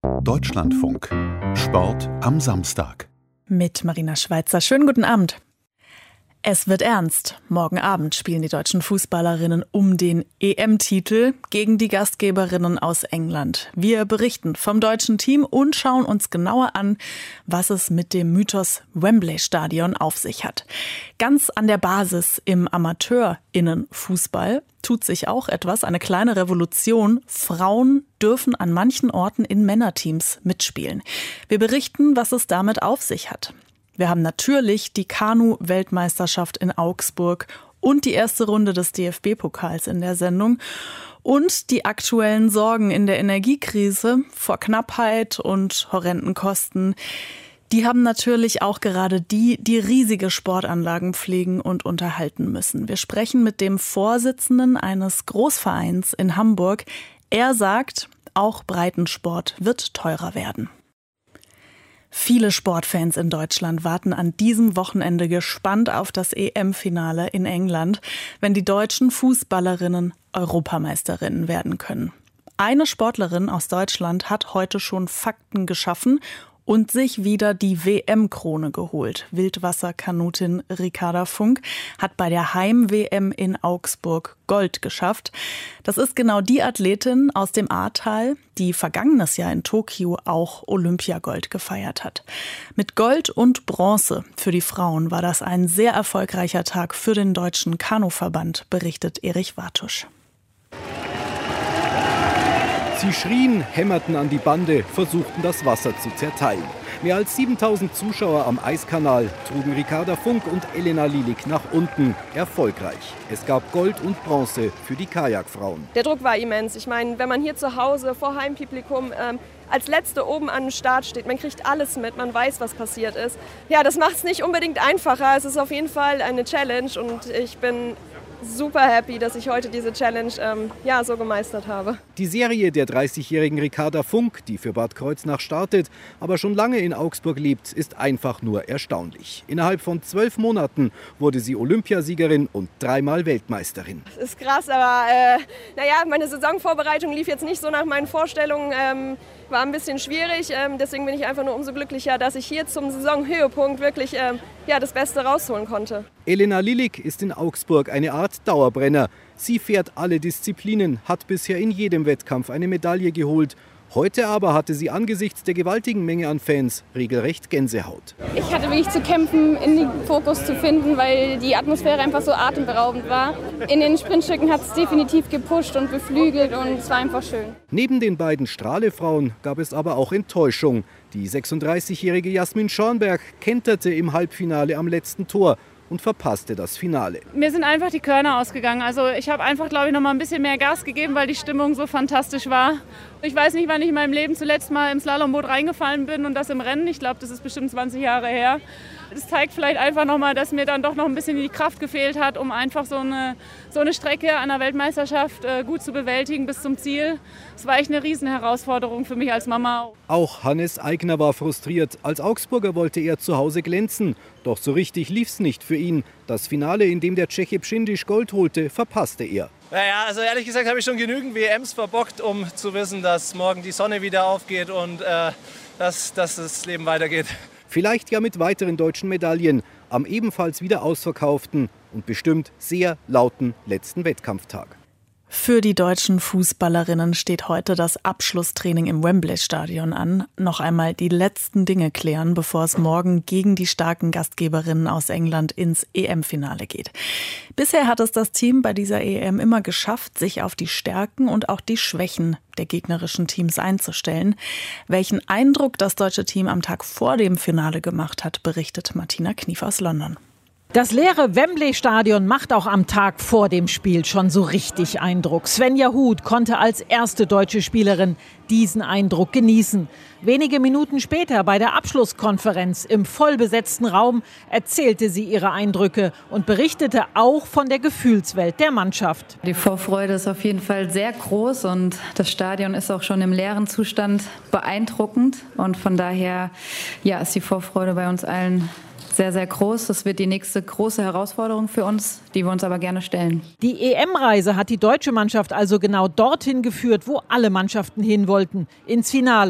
Deutschlandfunk. Sport am Samstag. Mit Marina Schweizer. Schönen guten Abend. Es wird ernst. Morgen Abend spielen die deutschen Fußballerinnen um den EM-Titel gegen die Gastgeberinnen aus England. Wir berichten vom deutschen Team und schauen uns genauer an, was es mit dem Mythos Wembley-Stadion auf sich hat. Ganz an der Basis im AmateurInnen-Fußball tut sich auch etwas, eine kleine Revolution. Frauen dürfen an manchen Orten in Männerteams mitspielen. Wir berichten, was es damit auf sich hat. Wir haben natürlich die Kanu-Weltmeisterschaft in Augsburg und die erste Runde des DFB-Pokals in der Sendung und die aktuellen Sorgen in der Energiekrise vor Knappheit und horrenden Kosten. Die haben natürlich auch gerade die riesige Sportanlagen pflegen und unterhalten müssen. Wir sprechen mit dem Vorsitzenden eines Großvereins in Hamburg. Er sagt, auch Breitensport wird teurer werden. Viele Sportfans in Deutschland warten an diesem Wochenende gespannt auf das EM-Finale in England, wenn die deutschen Fußballerinnen Europameisterinnen werden können. Eine Sportlerin aus Deutschland hat heute schon Fakten geschaffen und sich wieder die WM-Krone geholt. Wildwasserkanutin Ricarda Funk hat bei der Heim-WM in Augsburg Gold geschafft. Das ist genau die Athletin aus dem Ahrtal, die vergangenes Jahr in Tokio auch Olympiagold gefeiert hat. Mit Gold und Bronze für die Frauen war das ein sehr erfolgreicher Tag für den Deutschen Kanuverband, berichtet Erich Wartusch. Sie schrien, hämmerten an die Bande, versuchten das Wasser zu zerteilen. Mehr als 7000 Zuschauer am Eiskanal trugen Ricarda Funk und Elena Lilik nach unten. Erfolgreich. Es gab Gold und Bronze für die Kajakfrauen. Der Druck war immens. Ich meine, wenn man hier zu Hause vor Heimpublikum als Letzte oben an dem Start steht, man kriegt alles mit, man weiß, was passiert ist. Ja, das macht es nicht unbedingt einfacher. Es ist auf jeden Fall eine Challenge und ich bin super happy, dass ich heute diese Challenge so gemeistert habe. Die Serie der 30-jährigen Ricarda Funk, die für Bad Kreuznach startet, aber schon lange in Augsburg lebt, ist einfach nur erstaunlich. Innerhalb von 12 Monaten wurde sie Olympiasiegerin und 3-mal Weltmeisterin. Das ist krass, aber meine Saisonvorbereitung lief jetzt nicht so nach meinen Vorstellungen. War ein bisschen schwierig, deswegen bin ich einfach nur umso glücklicher, dass ich hier zum Saisonhöhepunkt wirklich das Beste rausholen konnte. Elena Lilik ist in Augsburg eine Art Dauerbrenner. Sie fährt alle Disziplinen, hat bisher in jedem Wettkampf eine Medaille geholt. Heute aber hatte sie angesichts der gewaltigen Menge an Fans regelrecht Gänsehaut. Ich hatte wirklich zu kämpfen, in den Fokus zu finden, weil die Atmosphäre einfach so atemberaubend war. In den Sprintstücken hat es definitiv gepusht und beflügelt und es war einfach schön. Neben den beiden Strahle-Frauen gab es aber auch Enttäuschung. Die 36-jährige Jasmin Schornberg kenterte im Halbfinale am letzten Tor und verpasste das Finale. Mir sind einfach die Körner ausgegangen. Also ich habe einfach, glaube ich, noch mal ein bisschen mehr Gas gegeben, weil die Stimmung so fantastisch war. Ich weiß nicht, wann ich in meinem Leben zuletzt mal im Slalomboot reingefallen bin und das im Rennen. Ich glaube, das ist bestimmt 20 Jahre her. Das zeigt vielleicht einfach noch mal, dass mir dann doch noch ein bisschen die Kraft gefehlt hat, um einfach so eine Strecke an der Weltmeisterschaft gut zu bewältigen bis zum Ziel. Es war echt eine Riesenherausforderung für mich als Mama. Auch Hannes Eigner war frustriert. Als Augsburger wollte er zu Hause glänzen. Doch so richtig lief's nicht für ihn. Das Finale, in dem der Tscheche Pschindisch Gold holte, verpasste er. Naja, also ehrlich gesagt habe ich schon genügend WMs verbockt, um zu wissen, dass morgen die Sonne wieder aufgeht und dass das Leben weitergeht. Vielleicht ja mit weiteren deutschen Medaillen am ebenfalls wieder ausverkauften und bestimmt sehr lauten letzten Wettkampftag. Für die deutschen Fußballerinnen steht heute das Abschlusstraining im Wembley-Stadion an. Noch einmal die letzten Dinge klären, bevor es morgen gegen die starken Gastgeberinnen aus England ins EM-Finale geht. Bisher hat es das Team bei dieser EM immer geschafft, sich auf die Stärken und auch die Schwächen der gegnerischen Teams einzustellen. Welchen Eindruck das deutsche Team am Tag vor dem Finale gemacht hat, berichtet Martina Knief aus London. Das leere Wembley-Stadion macht auch am Tag vor dem Spiel schon so richtig Eindruck. Svenja Huth konnte als erste deutsche Spielerin diesen Eindruck genießen. Wenige Minuten später bei der Abschlusskonferenz im vollbesetzten Raum erzählte sie ihre Eindrücke und berichtete auch von der Gefühlswelt der Mannschaft. Die Vorfreude ist auf jeden Fall sehr groß und das Stadion ist auch schon im leeren Zustand beeindruckend. Und von daher ist die Vorfreude bei uns allen sehr, sehr groß. Das wird die nächste große Herausforderung für uns, die wir uns aber gerne stellen. Die EM-Reise hat die deutsche Mannschaft also genau dorthin geführt, wo alle Mannschaften hin wollten, ins Finale.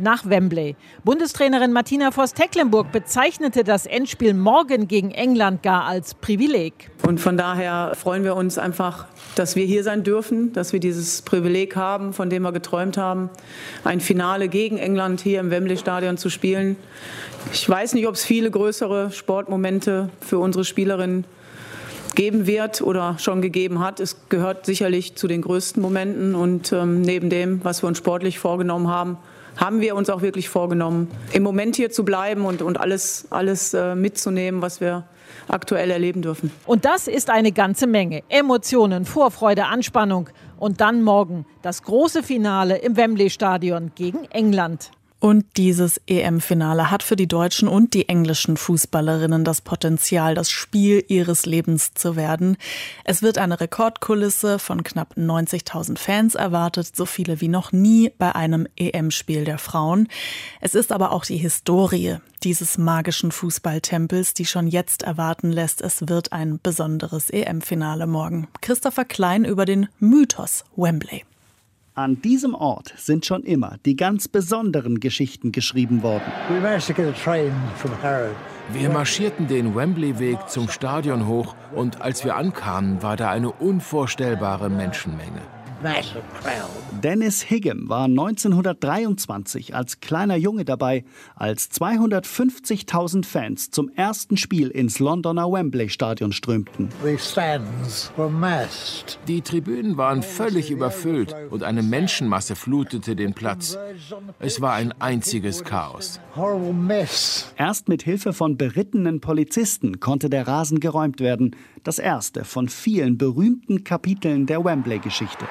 nach Wembley. Bundestrainerin Martina Voss-Tecklenburg bezeichnete das Endspiel morgen gegen England gar als Privileg. Und von daher freuen wir uns einfach, dass wir hier sein dürfen, dass wir dieses Privileg haben, von dem wir geträumt haben, ein Finale gegen England hier im Wembley-Stadion zu spielen. Ich weiß nicht, ob es viele größere Sportmomente für unsere Spielerinnen geben wird oder schon gegeben hat. Es gehört sicherlich zu den größten Momenten und neben dem, was wir uns sportlich vorgenommen haben, haben wir uns auch wirklich vorgenommen, im Moment hier zu bleiben und alles mitzunehmen, was wir aktuell erleben dürfen. Und das ist eine ganze Menge. Emotionen, Vorfreude, Anspannung und dann morgen das große Finale im Wembley-Stadion gegen England. Und dieses EM-Finale hat für die deutschen und die englischen Fußballerinnen das Potenzial, das Spiel ihres Lebens zu werden. Es wird eine Rekordkulisse von knapp 90.000 Fans erwartet, so viele wie noch nie bei einem EM-Spiel der Frauen. Es ist aber auch die Historie dieses magischen Fußballtempels, die schon jetzt erwarten lässt, es wird ein besonderes EM-Finale morgen. Christopher Klein über den Mythos Wembley. An diesem Ort sind schon immer die ganz besonderen Geschichten geschrieben worden. Wir marschierten den Wembley-Weg zum Stadion hoch und als wir ankamen, war da eine unvorstellbare Menschenmenge. Dennis Higgum war 1923 als kleiner Junge dabei, als 250.000 Fans zum ersten Spiel ins Londoner Wembley-Stadion strömten. Die Tribünen waren völlig überfüllt und eine Menschenmasse flutete den Platz. Es war ein einziges Chaos. Erst mit Hilfe von berittenen Polizisten konnte der Rasen geräumt werden. Das erste von vielen berühmten Kapiteln der Wembley-Geschichte.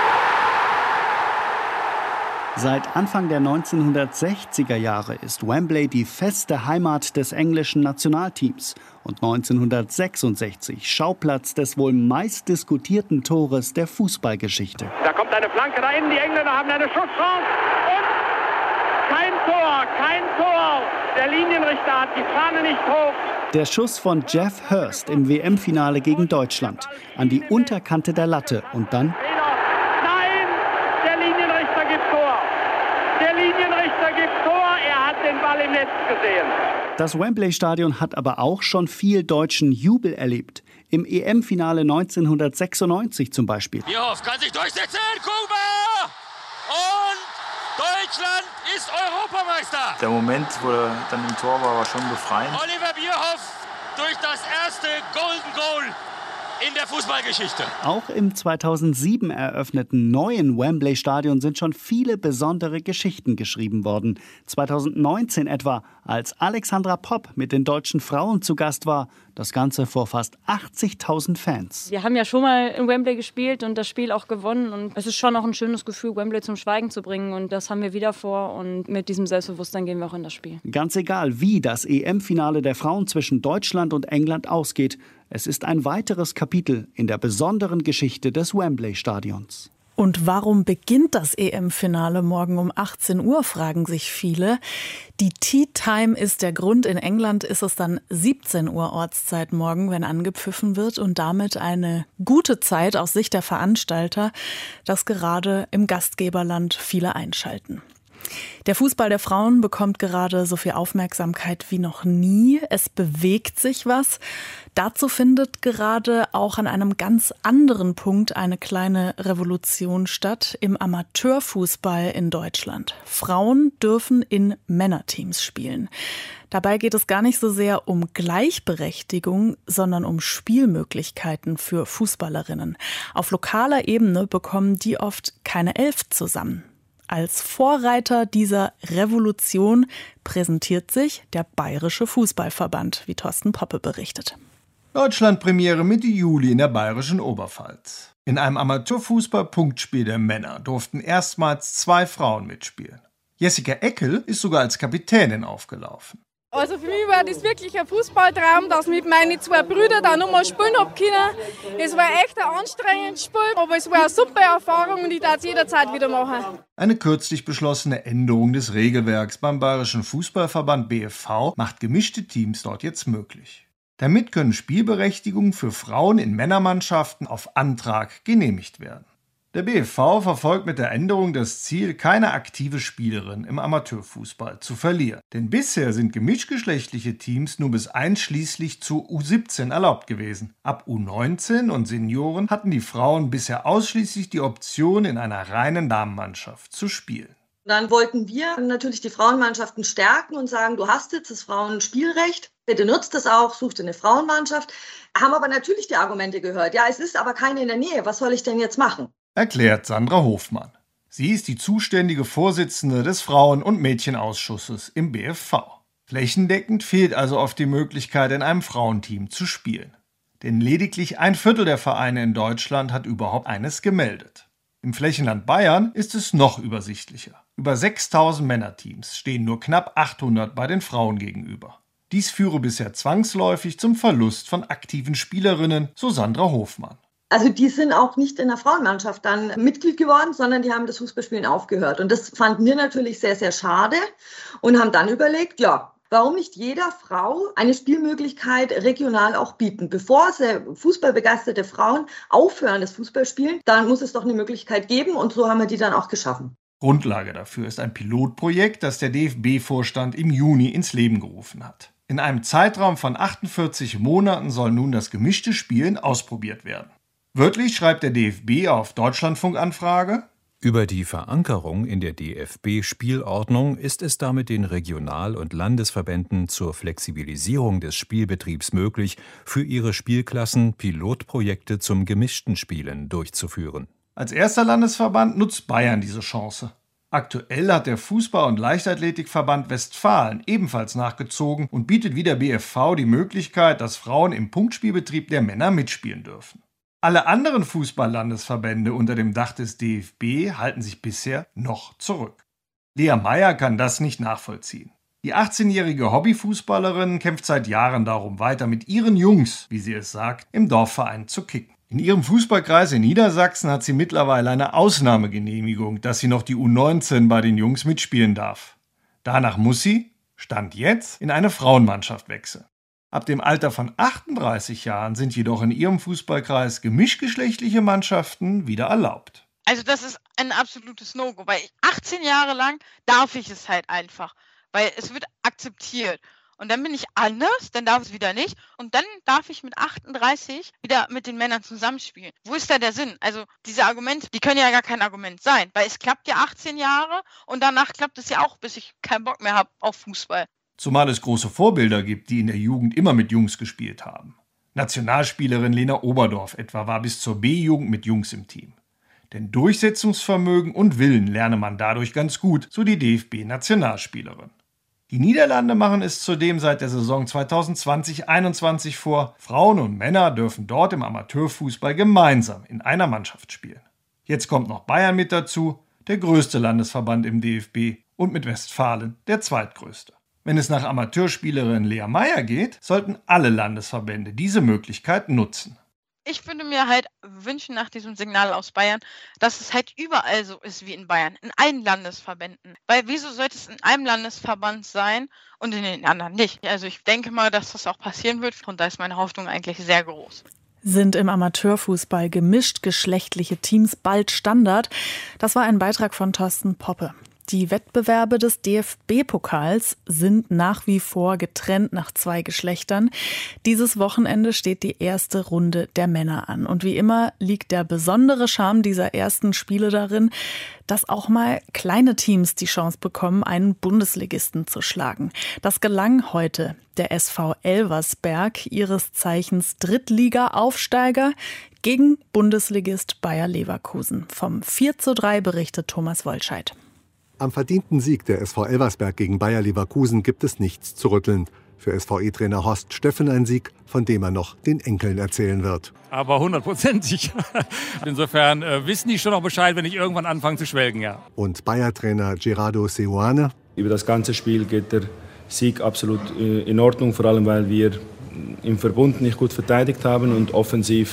Seit Anfang der 1960er Jahre ist Wembley die feste Heimat des englischen Nationalteams und 1966 Schauplatz des wohl meistdiskutierten Tores der Fußballgeschichte. Da kommt eine Flanke rein, die Engländer haben eine Schusschance und kein Tor. Der Linienrichter hat die Fahne nicht hoch. Der Schuss von Jeff Hurst im WM-Finale gegen Deutschland an die Unterkante der Latte und dann... Er hat den Ball im Netz gesehen. Das Wembley-Stadion hat aber auch schon viel deutschen Jubel erlebt. Im EM-Finale 1996 zum Beispiel. Bierhoff kann sich durchsetzen, Kuba! Und Deutschland ist Europameister! Der Moment, wo er dann im Tor war schon befreiend. Oliver Bierhoff durch das erste Golden Goal in der Fußballgeschichte. Auch im 2007 eröffneten neuen Wembley-Stadion sind schon viele besondere Geschichten geschrieben worden. 2019 etwa, als Alexandra Popp mit den deutschen Frauen zu Gast war. Das Ganze vor fast 80.000 Fans. Wir haben ja schon mal in Wembley gespielt und das Spiel auch gewonnen. Und es ist schon auch ein schönes Gefühl, Wembley zum Schweigen zu bringen. Und das haben wir wieder vor. Und mit diesem Selbstbewusstsein gehen wir auch in das Spiel. Ganz egal, wie das EM-Finale der Frauen zwischen Deutschland und England ausgeht. Es ist ein weiteres Kapitel in der besonderen Geschichte des Wembley-Stadions. Und warum beginnt das EM-Finale morgen um 18 Uhr, fragen sich viele. Die Tea Time ist der Grund. In England ist es dann 17 Uhr Ortszeit morgen, wenn angepfiffen wird. Und damit eine gute Zeit aus Sicht der Veranstalter, dass gerade im Gastgeberland viele einschalten. Der Fußball der Frauen bekommt gerade so viel Aufmerksamkeit wie noch nie. Es bewegt sich was. Dazu findet gerade auch an einem ganz anderen Punkt eine kleine Revolution statt im Amateurfußball in Deutschland. Frauen dürfen in Männerteams spielen. Dabei geht es gar nicht so sehr um Gleichberechtigung, sondern um Spielmöglichkeiten für Fußballerinnen. Auf lokaler Ebene bekommen die oft keine 11 zusammen. Als Vorreiter dieser Revolution präsentiert sich der Bayerische Fußballverband, wie Thorsten Poppe berichtet. Deutschlandpremiere Mitte Juli in der Bayerischen Oberpfalz. In einem Amateurfußball-Punktspiel der Männer durften erstmals 2 Frauen mitspielen. Jessica Eckel ist sogar als Kapitänin aufgelaufen. Also für mich war das wirklich ein Fußballtraum, dass ich mit meinen 2 Brüdern da nochmal spielen habe können. Es war echt ein anstrengendes Spiel, aber es war eine super Erfahrung und ich darf es jederzeit wieder machen. Eine kürzlich beschlossene Änderung des Regelwerks beim Bayerischen Fußballverband BFV macht gemischte Teams dort jetzt möglich. Damit können Spielberechtigungen für Frauen in Männermannschaften auf Antrag genehmigt werden. Der BFV verfolgt mit der Änderung das Ziel, keine aktive Spielerin im Amateurfußball zu verlieren. Denn bisher sind gemischtgeschlechtliche Teams nur bis einschließlich zu U17 erlaubt gewesen. Ab U19 und Senioren hatten die Frauen bisher ausschließlich die Option, in einer reinen Damenmannschaft zu spielen. Dann wollten wir natürlich die Frauenmannschaften stärken und sagen, du hast jetzt das Frauenspielrecht, bitte nutzt es auch, such dir eine Frauenmannschaft. Haben aber natürlich die Argumente gehört. Ja, es ist aber keine in der Nähe, was soll ich denn jetzt machen? Erklärt Sandra Hofmann. Sie ist die zuständige Vorsitzende des Frauen- und Mädchenausschusses im BFV. Flächendeckend fehlt also oft die Möglichkeit, in einem Frauenteam zu spielen. Denn lediglich 1/4 der Vereine in Deutschland hat überhaupt eines gemeldet. Im Flächenland Bayern ist es noch übersichtlicher. Über 6.000 Männerteams stehen nur knapp 800 bei den Frauen gegenüber. Dies führe bisher zwangsläufig zum Verlust von aktiven Spielerinnen, so Sandra Hofmann. Also die sind auch nicht in der Frauenmannschaft dann Mitglied geworden, sondern die haben das Fußballspielen aufgehört. Und das fanden wir natürlich sehr, sehr schade und haben dann überlegt, ja, warum nicht jeder Frau eine Spielmöglichkeit regional auch bieten? Bevor fußballbegeisterte Frauen aufhören, das Fußballspielen, dann muss es doch eine Möglichkeit geben und so haben wir die dann auch geschaffen. Grundlage dafür ist ein Pilotprojekt, das der DFB-Vorstand im Juni ins Leben gerufen hat. In einem Zeitraum von 48 Monaten soll nun das gemischte Spielen ausprobiert werden. Wörtlich schreibt der DFB auf Deutschlandfunk-Anfrage: Über die Verankerung in der DFB-Spielordnung ist es damit den Regional- und Landesverbänden zur Flexibilisierung des Spielbetriebs möglich, für ihre Spielklassen Pilotprojekte zum gemischten Spielen durchzuführen. Als erster Landesverband nutzt Bayern diese Chance. Aktuell hat der Fußball- und Leichtathletikverband Westfalen ebenfalls nachgezogen und bietet wie der BFV die Möglichkeit, dass Frauen im Punktspielbetrieb der Männer mitspielen dürfen. Alle anderen Fußball-Landesverbände unter dem Dach des DFB halten sich bisher noch zurück. Lea Meyer kann das nicht nachvollziehen. Die 18-jährige Hobbyfußballerin kämpft seit Jahren darum, weiter mit ihren Jungs, wie sie es sagt, im Dorfverein zu kicken. In ihrem Fußballkreis in Niedersachsen hat sie mittlerweile eine Ausnahmegenehmigung, dass sie noch die U19 bei den Jungs mitspielen darf. Danach muss sie, Stand jetzt, in eine Frauenmannschaft wechseln. Ab dem Alter von 38 Jahren sind jedoch in ihrem Fußballkreis gemischtgeschlechtliche Mannschaften wieder erlaubt. Also das ist ein absolutes No-Go, weil 18 Jahre lang darf ich es halt einfach, weil es wird akzeptiert. Und dann bin ich anders, dann darf es wieder nicht. Und dann darf ich mit 38 wieder mit den Männern zusammenspielen. Wo ist da der Sinn? Also diese Argumente, die können ja gar kein Argument sein, weil es klappt ja 18 Jahre und danach klappt es ja auch, bis ich keinen Bock mehr habe auf Fußball. Zumal es große Vorbilder gibt, die in der Jugend immer mit Jungs gespielt haben. Nationalspielerin Lena Oberdorf etwa war bis zur B-Jugend mit Jungs im Team. Denn Durchsetzungsvermögen und Willen lerne man dadurch ganz gut, so die DFB-Nationalspielerin. Die Niederlande machen es zudem seit der Saison 2020/21 vor. Frauen und Männer dürfen dort im Amateurfußball gemeinsam in einer Mannschaft spielen. Jetzt kommt noch Bayern mit dazu, der größte Landesverband im DFB und mit Westfalen der zweitgrößte. Wenn es nach Amateurspielerin Lea Meyer geht, sollten alle Landesverbände diese Möglichkeit nutzen. Ich würde mir halt wünschen nach diesem Signal aus Bayern, dass es halt überall so ist wie in Bayern, in allen Landesverbänden. Weil wieso sollte es in einem Landesverband sein und in den anderen nicht? Also ich denke mal, dass das auch passieren wird und da ist meine Hoffnung eigentlich sehr groß. Sind im Amateurfußball gemischt geschlechtliche Teams bald Standard? Das war ein Beitrag von Thorsten Poppe. Die Wettbewerbe des DFB-Pokals sind nach wie vor getrennt nach 2 Geschlechtern. Dieses Wochenende steht die erste Runde der Männer an. Und wie immer liegt der besondere Charme dieser ersten Spiele darin, dass auch mal kleine Teams die Chance bekommen, einen Bundesligisten zu schlagen. Das gelang heute der SV Elversberg, ihres Zeichens Drittliga-Aufsteiger, gegen Bundesligist Bayer Leverkusen. Vom 4:3 berichtet Thomas Wollscheid. Am verdienten Sieg der SV Elversberg gegen Bayer Leverkusen gibt es nichts zu rütteln. Für SVE-Trainer Horst Steffen ein Sieg, von dem er noch den Enkeln erzählen wird. Aber 100%. Insofern wissen die schon noch Bescheid, wenn ich irgendwann anfange zu schwelgen, ja. Und Bayer-Trainer Gerardo Seoane. Über das ganze Spiel geht der Sieg absolut in Ordnung, vor allem weil wir im Verbund nicht gut verteidigt haben und offensiv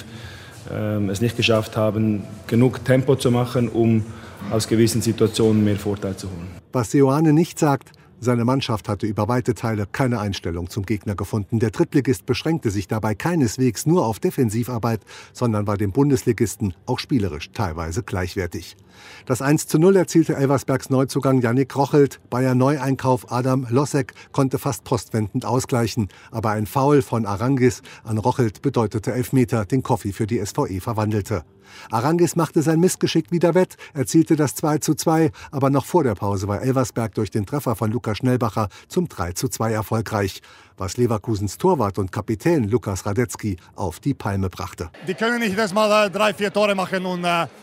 es nicht geschafft haben, genug Tempo zu machen, um aus gewissen Situationen mehr Vorteil zu holen. Was Seoane nicht sagt, Seine Mannschaft hatte über weite Teile keine Einstellung zum Gegner gefunden. Der Drittligist beschränkte sich dabei keineswegs nur auf Defensivarbeit, sondern war dem Bundesligisten auch spielerisch teilweise gleichwertig. Das 1:0 erzielte Elversbergs Neuzugang Yannick Rochelt. Bayer Neueinkauf Adam Losek konnte fast postwendend ausgleichen. Aber ein Foul von Arangis an Rochelt bedeutete Elfmeter, den Koffi für die SVE verwandelte. Arangis machte sein Missgeschick wieder wett, erzielte das 2:2, aber noch vor der Pause war Elversberg durch den Treffer von Lukas Schnellbacher zum 3:2 erfolgreich, was Leverkusens Torwart und Kapitän Lukas Radetzky auf die Palme brachte. Die können nicht erst mal 3-4 Tore machen und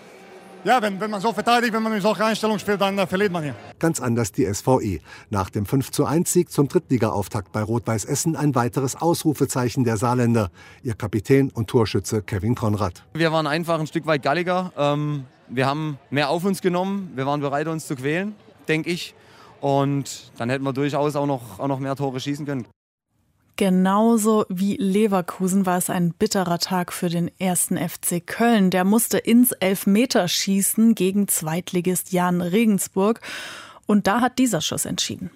wenn man so verteidigt, wenn man in solcher Einstellung spielt, dann verliert man hier. Ganz anders die SVE. Nach dem 5:1-Sieg zum Drittliga-Auftakt bei Rot-Weiß Essen ein weiteres Ausrufezeichen der Saarländer. Ihr Kapitän und Torschütze Kevin Konrad. Wir waren einfach ein Stück weit galliger. Wir haben mehr auf uns genommen. Wir waren bereit, uns zu quälen, denke ich. Und dann hätten wir durchaus auch noch mehr Tore schießen können. Genauso wie Leverkusen war es ein bitterer Tag für den 1. FC Köln. Der musste ins Elfmeterschießen gegen Zweitligist Jahn Regensburg. Und da hat dieser Schuss entschieden.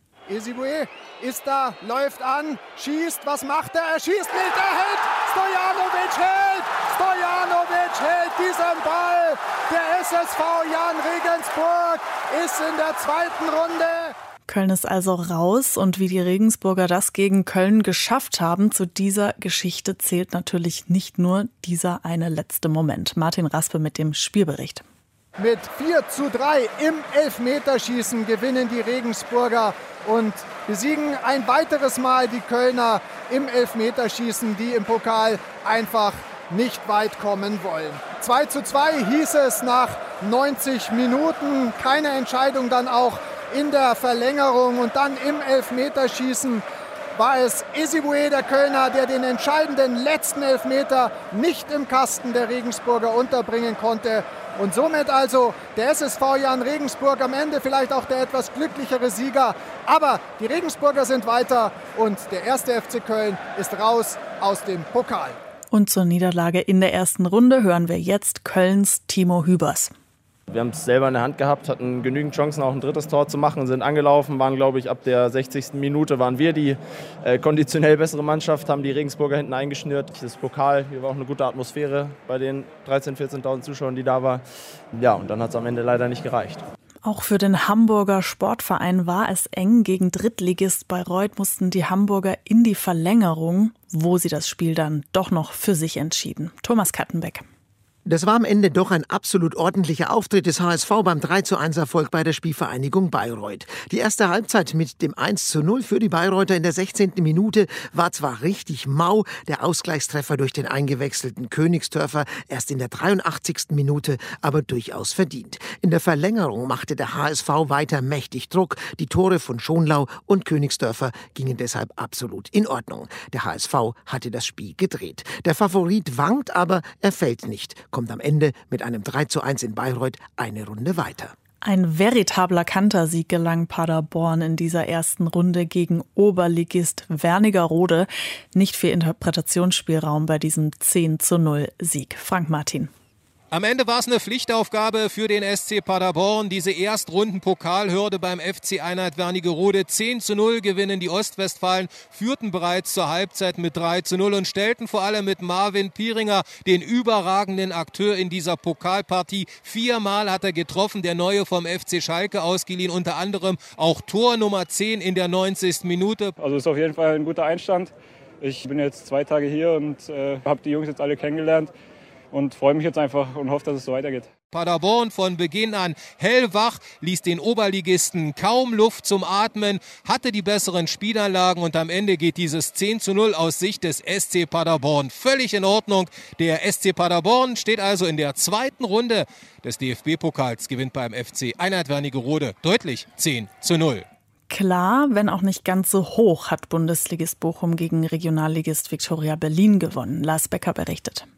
Ezebue ist da, läuft an, schießt. Was macht er? Er schießt nicht, er hält! Stojanovic hält! Stojanovic hält diesen Ball! Der SSV Jahn Regensburg ist in der zweiten Runde. Köln ist also raus und wie die Regensburger das gegen Köln geschafft haben, zu dieser Geschichte zählt natürlich nicht nur dieser eine letzte Moment. Martin Raspe mit dem Spielbericht. Mit 4:3 im Elfmeterschießen gewinnen die Regensburger und besiegen ein weiteres Mal die Kölner im Elfmeterschießen, die im Pokal einfach nicht weit kommen wollen. 2:2 hieß es nach 90 Minuten. Keine Entscheidung dann auch in der Verlängerung und dann im Elfmeterschießen war es Ezebue, der Kölner, der den entscheidenden letzten Elfmeter nicht im Kasten der Regensburger unterbringen konnte. Und somit also der SSV Jahn Regensburg am Ende vielleicht auch der etwas glücklichere Sieger. Aber die Regensburger sind weiter und der 1. FC Köln ist raus aus dem Pokal. Und zur Niederlage in der ersten Runde hören wir jetzt Kölns Timo Hübers. Wir haben es selber in der Hand gehabt, hatten genügend Chancen, auch ein drittes Tor zu machen, sind angelaufen, waren, glaube ich, ab der 60. Minute waren wir die konditionell bessere Mannschaft, haben die Regensburger hinten eingeschnürt. Das Pokal, hier war auch eine gute Atmosphäre bei den 13.000, 14.000 Zuschauern, die da waren. Ja, und dann hat es am Ende leider nicht gereicht. Auch für den Hamburger Sportverein war es eng. Gegen Drittligist Bayreuth mussten die Hamburger in die Verlängerung, wo sie das Spiel dann doch noch für sich entschieden. Thomas Kattenbeck. Das war am Ende doch ein absolut ordentlicher Auftritt des HSV beim 3:1-Erfolg bei der Spielvereinigung Bayreuth. Die erste Halbzeit mit dem 1:0 für die Bayreuther in der 16. Minute war zwar richtig mau, der Ausgleichstreffer durch den eingewechselten Königsdörfer erst in der 83. Minute, aber durchaus verdient. In der Verlängerung machte der HSV weiter mächtig Druck. Die Tore von Schonlau und Königsdörfer gingen deshalb absolut in Ordnung. Der HSV hatte das Spiel gedreht. Der Favorit wankt, aber er fällt nicht. Kommt am Ende mit einem 3:1 in Bayreuth eine Runde weiter. Ein veritabler Kantersieg gelang Paderborn in dieser ersten Runde gegen Oberligist Wernigerode. Nicht viel Interpretationsspielraum bei diesem 10:0-Sieg. Frank Martin. Am Ende war es eine Pflichtaufgabe für den SC Paderborn. Diese Erstrunden-Pokalhürde beim FC Einheit Wernigerode. 10:0 gewinnen die Ostwestfalen, führten bereits zur Halbzeit mit 3:0 und stellten vor allem mit Marvin Pieringer den überragenden Akteur in dieser Pokalpartie. 4-mal hat er getroffen, der Neue vom FC Schalke ausgeliehen, unter anderem auch Tor Nummer 10 in der 90. Minute. Also ist auf jeden Fall ein guter Einstand. Ich bin jetzt 2 Tage hier und habe die Jungs jetzt alle kennengelernt. Und freue mich jetzt einfach und hoffe, dass es so weitergeht. Paderborn von Beginn an hellwach, ließ den Oberligisten kaum Luft zum Atmen, hatte die besseren Spielanlagen und am Ende geht dieses 10:0 aus Sicht des SC Paderborn völlig in Ordnung. Der SC Paderborn steht also in der zweiten Runde des DFB-Pokals, gewinnt beim FC Einheit Wernigerode deutlich 10:0. Klar, wenn auch nicht ganz so hoch, hat Bundesligist Bochum gegen Regionalligist Viktoria Berlin gewonnen. Lars Becker berichtet.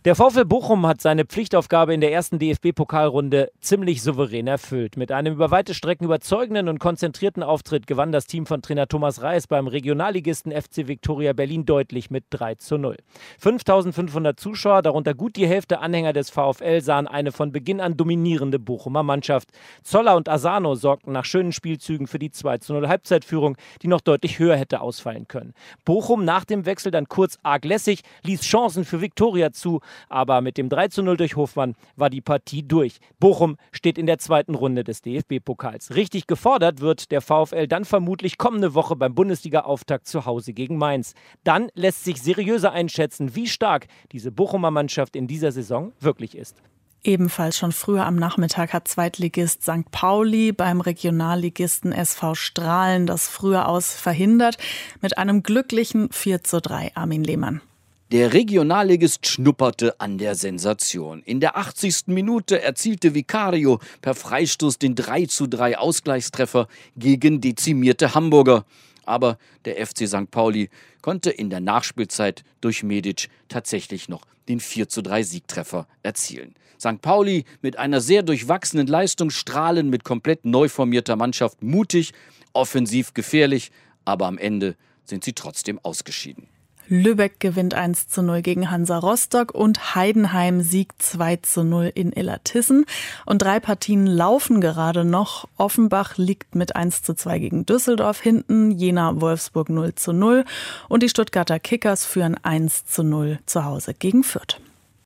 Der VfL Bochum hat seine Pflichtaufgabe in der ersten DFB-Pokalrunde ziemlich souverän erfüllt. Mit einem über weite Strecken überzeugenden und konzentrierten Auftritt gewann das Team von Trainer Thomas Reis beim Regionalligisten FC Viktoria Berlin deutlich mit 3:0. 5.500 Zuschauer, darunter gut die Hälfte Anhänger des VfL, sahen eine von Beginn an dominierende Bochumer Mannschaft. Zoller und Asano sorgten nach schönen Spielzügen für die 2:0 Halbzeitführung, die noch deutlich höher hätte ausfallen können. Bochum nach dem Wechsel dann kurz arg lässig, ließ Chancen für Viktoria zu, aber mit dem 3:0 durch Hofmann war die Partie durch. Bochum steht in der zweiten Runde des DFB-Pokals. Richtig gefordert wird der VfL dann vermutlich kommende Woche beim Bundesliga-Auftakt zu Hause gegen Mainz. Dann lässt sich seriöser einschätzen, wie stark diese Bochumer Mannschaft in dieser Saison wirklich ist. Ebenfalls schon früher am Nachmittag hat Zweitligist St. Pauli beim Regionalligisten SV Strahlen das frühe Aus verhindert mit einem glücklichen 4:3 Armin Lehmann. Der Regionalligist schnupperte an der Sensation. In der 80. Minute erzielte Vicario per Freistoß den 3:3 Ausgleichstreffer gegen dezimierte Hamburger. Aber der FC St. Pauli konnte in der Nachspielzeit durch Medic tatsächlich noch den 4:3 Siegtreffer erzielen. St. Pauli mit einer sehr durchwachsenen Leistung, Strahlen mit komplett neu formierter Mannschaft, mutig, offensiv gefährlich, aber am Ende sind sie trotzdem ausgeschieden. Lübeck gewinnt 1:0 gegen Hansa Rostock und Heidenheim siegt 2:0 in Illertissen. Und 3 Partien laufen gerade noch. Offenbach liegt mit 1:2 gegen Düsseldorf hinten, Jena Wolfsburg 0:0 und die Stuttgarter Kickers führen 1:0 zu Hause gegen Fürth.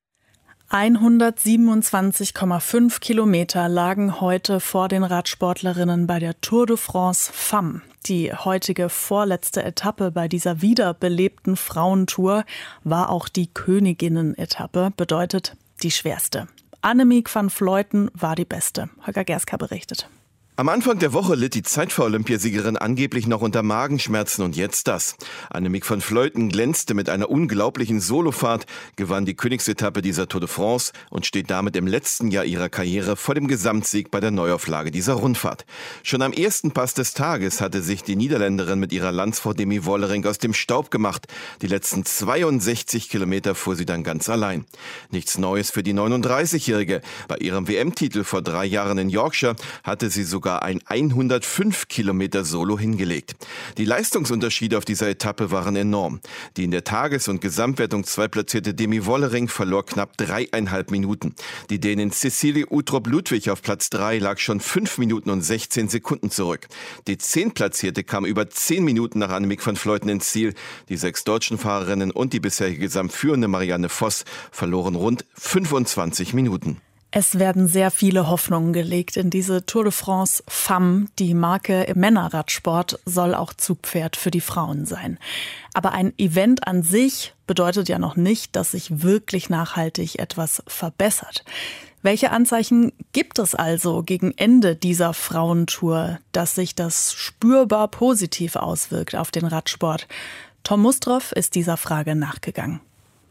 127,5 Kilometer lagen heute vor den Radsportlerinnen bei der Tour de France Femmes. Die heutige vorletzte Etappe bei dieser wiederbelebten Frauentour war auch die Königinnen-Etappe, bedeutet die schwerste. Annemiek van Vleuten war die beste. Holger Gerska berichtet. Am Anfang der Woche litt die Zeitfahr-Olympiasiegerin angeblich noch unter Magenschmerzen und jetzt das. Annemiek van Vleuten glänzte mit einer unglaublichen Solofahrt, gewann die Königsetappe dieser Tour de France und steht damit im letzten Jahr ihrer Karriere vor dem Gesamtsieg bei der Neuauflage dieser Rundfahrt. Schon am ersten Pass des Tages hatte sich die Niederländerin mit ihrer Landsfrau Demi Vollering aus dem Staub gemacht. Die letzten 62 Kilometer fuhr sie dann ganz allein. Nichts Neues für die 39-Jährige. Bei ihrem WM-Titel vor 3 Jahren in Yorkshire hatte sie sogar ein 105 Kilometer Solo hingelegt. Die Leistungsunterschiede auf dieser Etappe waren enorm. Die in der Tages- und Gesamtwertung zweitplatzierte Demi Vollering verlor knapp 3,5 Minuten. Die Dänin Cecilie Uttrup-Ludwig auf Platz 3 lag schon 5 Minuten und 16 Sekunden zurück. Die 10-Platzierte kam über 10 Minuten nach Annemiek van Vleuten ins Ziel. Die 6 deutschen Fahrerinnen und die bisherige Gesamtführende Marianne Voss verloren rund 25 Minuten. Es werden sehr viele Hoffnungen gelegt in diese Tour de France Femmes. Die Marke im Männerradsport soll auch Zugpferd für die Frauen sein. Aber ein Event an sich bedeutet ja noch nicht, dass sich wirklich nachhaltig etwas verbessert. Welche Anzeichen gibt es also gegen Ende dieser Frauentour, dass sich das spürbar positiv auswirkt auf den Radsport? Tom Mustroff ist dieser Frage nachgegangen.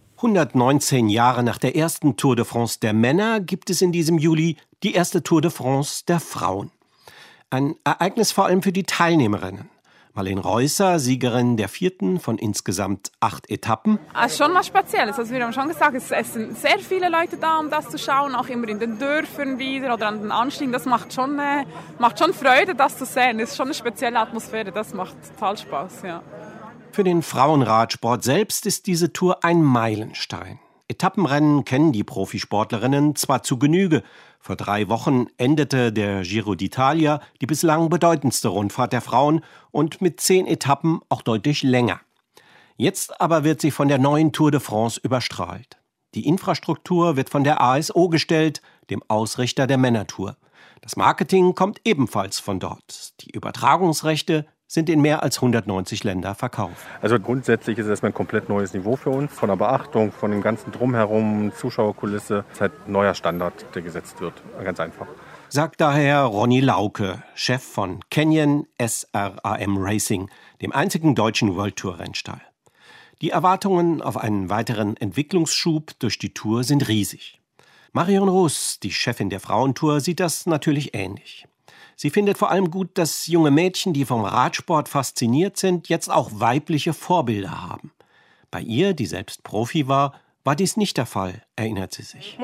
119 Jahre nach der ersten Tour de France der Männer gibt es in diesem Juli die erste Tour de France der Frauen. Ein Ereignis vor allem für die Teilnehmerinnen. Marlene Reusser, Siegerin der 4. von insgesamt 8 Etappen. Es ist schon was Spezielles. Also wir haben schon gesagt, es sind sehr viele Leute da, um das zu schauen, auch immer in den Dörfern wieder oder an den Anstiegen. Das macht schon Freude, das zu sehen. Es ist schon eine spezielle Atmosphäre, das macht total Spaß, ja. Für den Frauenradsport selbst ist diese Tour ein Meilenstein. Etappenrennen kennen die Profisportlerinnen zwar zu Genüge. Vor 3 Wochen endete der Giro d'Italia, die bislang bedeutendste Rundfahrt der Frauen, und mit 10 Etappen auch deutlich länger. Jetzt aber wird sie von der neuen Tour de France überstrahlt. Die Infrastruktur wird von der ASO gestellt, dem Ausrichter der Männertour. Das Marketing kommt ebenfalls von dort. Die Übertragungsrechte sind in mehr als 190 Länder verkauft. Also grundsätzlich ist es erstmal ein komplett neues Niveau für uns. Von der Beachtung, von dem ganzen Drumherum, Zuschauerkulisse. Es ist halt ein neuer Standard, der gesetzt wird. Ganz einfach. Sagt daher Ronny Lauke, Chef von Canyon SRAM Racing, dem einzigen deutschen World Tour Rennstall. Die Erwartungen auf einen weiteren Entwicklungsschub durch die Tour sind riesig. Marion Russ, die Chefin der Frauentour, sieht das natürlich ähnlich. Sie findet vor allem gut, dass junge Mädchen, die vom Radsport fasziniert sind, jetzt auch weibliche Vorbilder haben. Bei ihr, die selbst Profi war, war dies nicht der Fall, erinnert sie sich.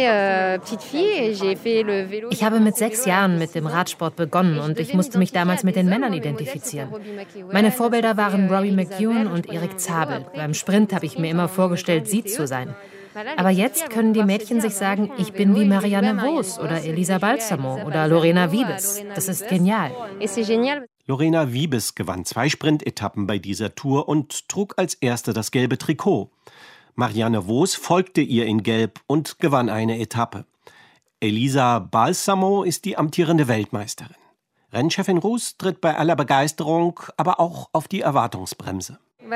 Ich habe mit 6 Jahren mit dem Radsport begonnen und ich musste mich damals mit den Männern identifizieren. Meine Vorbilder waren Robbie McEwen und Erik Zabel. Beim Sprint habe ich mir immer vorgestellt, sie zu sein. Aber jetzt können die Mädchen sich sagen, ich bin wie Marianne Vos oder Elisa Balsamo oder Lorena Wiebes. Das ist genial. Lorena Wiebes gewann 2 Sprintetappen bei dieser Tour und trug als erste das gelbe Trikot. Marianne Vos folgte ihr in Gelb und gewann eine Etappe. Elisa Balsamo ist die amtierende Weltmeisterin. Rennchefin Roos tritt bei aller Begeisterung aber auch auf die Erwartungsbremse.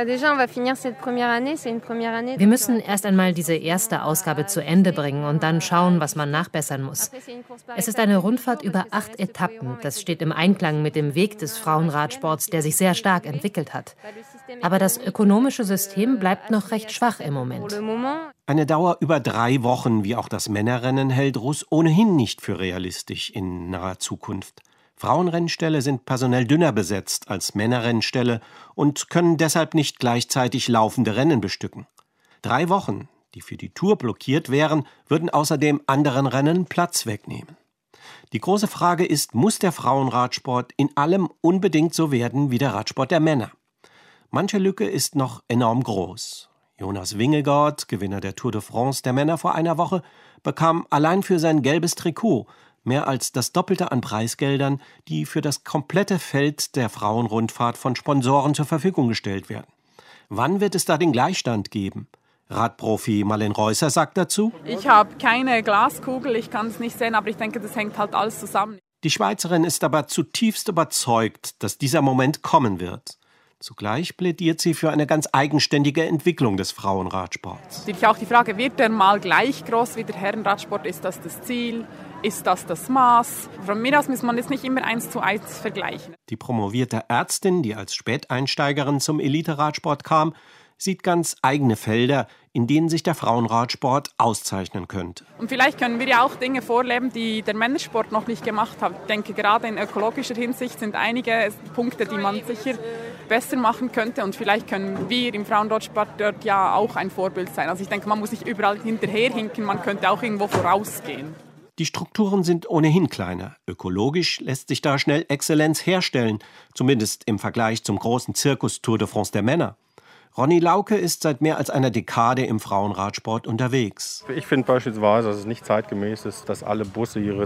Wir müssen erst einmal diese erste Ausgabe zu Ende bringen und dann schauen, was man nachbessern muss. Es ist eine Rundfahrt über 8 Etappen. Das steht im Einklang mit dem Weg des Frauenradsports, der sich sehr stark entwickelt hat. Aber das ökonomische System bleibt noch recht schwach im Moment. Eine Dauer über 3 Wochen, wie auch das Männerrennen, hält Roos ohnehin nicht für realistisch in naher Zukunft. Frauenrennställe sind personell dünner besetzt als Männerrennställe und können deshalb nicht gleichzeitig laufende Rennen bestücken. 3 Wochen, die für die Tour blockiert wären, würden außerdem anderen Rennen Platz wegnehmen. Die große Frage ist, muss der Frauenradsport in allem unbedingt so werden wie der Radsport der Männer? Manche Lücke ist noch enorm groß. Jonas Vingegaard, Gewinner der Tour de France der Männer vor einer Woche, bekam allein für sein gelbes Trikot mehr als das Doppelte an Preisgeldern, die für das komplette Feld der Frauenrundfahrt von Sponsoren zur Verfügung gestellt werden. Wann wird es da den Gleichstand geben? Radprofi Marlen Reusser sagt dazu: Ich habe keine Glaskugel, ich kann es nicht sehen, aber ich denke, das hängt halt alles zusammen. Die Schweizerin ist aber zutiefst überzeugt, dass dieser Moment kommen wird. Zugleich plädiert sie für eine ganz eigenständige Entwicklung des Frauenradsports. Natürlich auch die Frage, wird der mal gleich groß wie der Herrenradsport? Ist das das Ziel? Ist das das Maß? Von mir aus muss man jetzt nicht immer 1:1 vergleichen. Die promovierte Ärztin, die als Späteinsteigerin zum Elite-Radsport kam, sieht ganz eigene Felder, in denen sich der Frauenradsport auszeichnen könnte. Und vielleicht können wir ja auch Dinge vorleben, die der Männersport noch nicht gemacht hat. Ich denke, gerade in ökologischer Hinsicht sind einige Punkte, die man sicher besser machen könnte. Und vielleicht können wir im Frauenradsport dort ja auch ein Vorbild sein. Also ich denke, man muss nicht überall hinterherhinken, man könnte auch irgendwo vorausgehen. Die Strukturen sind ohnehin kleiner. Ökologisch lässt sich da schnell Exzellenz herstellen, zumindest im Vergleich zum großen Zirkus Tour de France der Männer. Ronny Lauke ist seit mehr als einer Dekade im Frauenradsport unterwegs. Ich finde beispielsweise, dass es nicht zeitgemäß ist, dass alle Busse ihre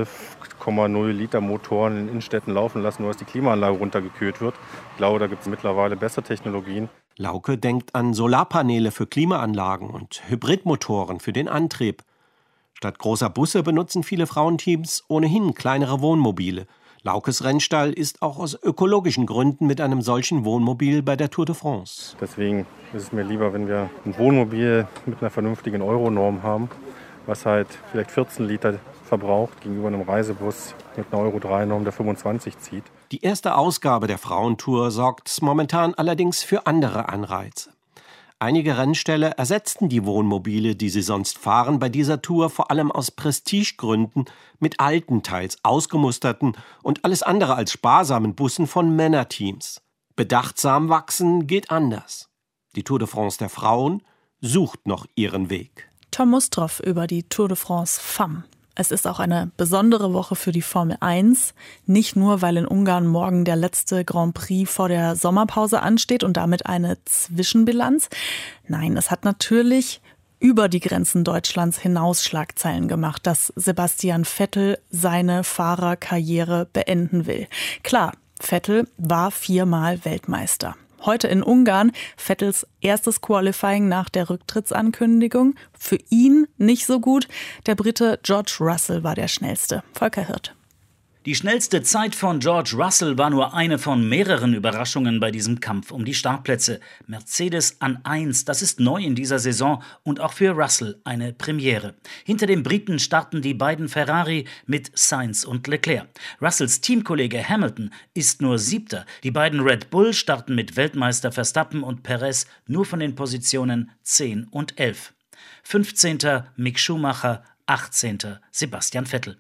12,0 Liter Motoren in Innenstädten laufen lassen, nur dass die Klimaanlage runtergekühlt wird. Ich glaube, da gibt es mittlerweile bessere Technologien. Lauke denkt an Solarpaneele für Klimaanlagen und Hybridmotoren für den Antrieb. Statt großer Busse benutzen viele Frauenteams ohnehin kleinere Wohnmobile. Laukes Rennstall ist auch aus ökologischen Gründen mit einem solchen Wohnmobil bei der Tour de France. Deswegen ist es mir lieber, wenn wir ein Wohnmobil mit einer vernünftigen Euronorm haben, was halt vielleicht 14 Liter verbraucht, gegenüber einem Reisebus mit einer Euro-3-Norm, der 25 zieht. Die erste Ausgabe der Frauentour sorgt momentan allerdings für andere Anreize. Einige Rennställe ersetzten die Wohnmobile, die sie sonst fahren, bei dieser Tour vor allem aus Prestigegründen mit alten, teils ausgemusterten und alles andere als sparsamen Bussen von Männerteams. Bedachtsam wachsen geht anders. Die Tour de France der Frauen sucht noch ihren Weg. Tom Mustroff über die Tour de France Femmes. Es ist auch eine besondere Woche für die Formel 1. Nicht nur, weil in Ungarn morgen der letzte Grand Prix vor der Sommerpause ansteht und damit eine Zwischenbilanz. Nein, es hat natürlich über die Grenzen Deutschlands hinaus Schlagzeilen gemacht, dass Sebastian Vettel seine Fahrerkarriere beenden will. Klar, Vettel war 4-mal Weltmeister. Heute in Ungarn Vettels erstes Qualifying nach der Rücktrittsankündigung. Für ihn nicht so gut. Der Brite George Russell war der schnellste. Volker Hirt. Die schnellste Zeit von George Russell war nur eine von mehreren Überraschungen bei diesem Kampf um die Startplätze. Mercedes an 1, das ist neu in dieser Saison und auch für Russell eine Premiere. Hinter den Briten starten die beiden Ferrari mit Sainz und Leclerc. Russells Teamkollege Hamilton ist nur 7. Die beiden Red Bull starten mit Weltmeister Verstappen und Perez nur von den Positionen 10 und 11. 15. Mick Schumacher, 18. Sebastian Vettel.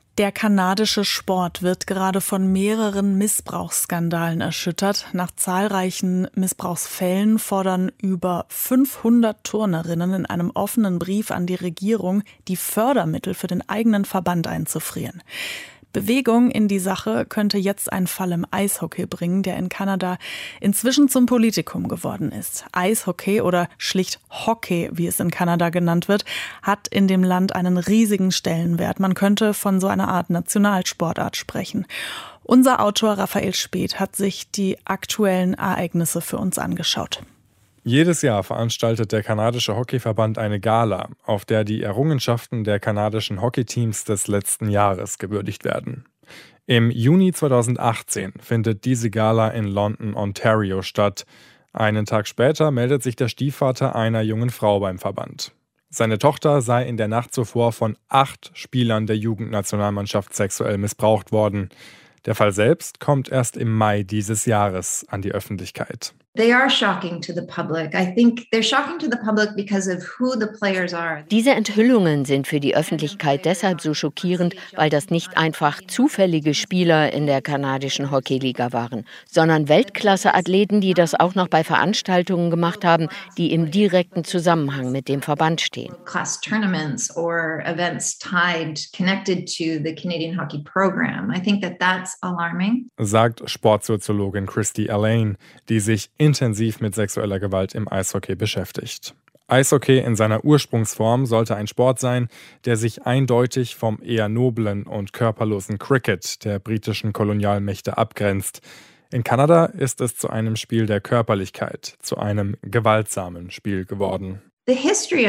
Der kanadische Sport wird gerade von mehreren Missbrauchsskandalen erschüttert. Nach zahlreichen Missbrauchsfällen fordern über 500 Turnerinnen in einem offenen Brief an die Regierung, die Fördermittel für den eigenen Verband einzufrieren. Bewegung in die Sache könnte jetzt ein Fall im Eishockey bringen, der in Kanada inzwischen zum Politikum geworden ist. Eishockey oder schlicht Hockey, wie es in Kanada genannt wird, hat in dem Land einen riesigen Stellenwert. Man könnte von so einer Art Nationalsportart sprechen. Unser Autor Raphael Späth hat sich die aktuellen Ereignisse für uns angeschaut. Jedes Jahr veranstaltet der kanadische Hockeyverband eine Gala, auf der die Errungenschaften der kanadischen Hockeyteams des letzten Jahres gewürdigt werden. Im Juni 2018 findet diese Gala in London, Ontario statt. Einen Tag später meldet sich der Stiefvater einer jungen Frau beim Verband. Seine Tochter sei in der Nacht zuvor von 8 Spielern der Jugendnationalmannschaft sexuell missbraucht worden. Der Fall selbst kommt erst im Mai dieses Jahres an die Öffentlichkeit. They are shocking to the public. I think they're shocking to the public because of who the players are. Diese Enthüllungen sind für die Öffentlichkeit deshalb so schockierend, weil das nicht einfach zufällige Spieler in der kanadischen Hockeyliga waren, sondern Weltklasse-Athleten, die das auch noch bei Veranstaltungen gemacht haben, die im direkten Zusammenhang mit dem Verband stehen. Class tournaments or events connected to the Canadian Hockey Program. I think that's alarming. Sagt Sportsoziologin Christy Allain, die sich intensiv mit sexueller Gewalt im Eishockey beschäftigt. Eishockey in seiner Ursprungsform sollte ein Sport sein, der sich eindeutig vom eher noblen und körperlosen Cricket der britischen Kolonialmächte abgrenzt. In Kanada ist es zu einem Spiel der Körperlichkeit, zu einem gewaltsamen Spiel geworden. The history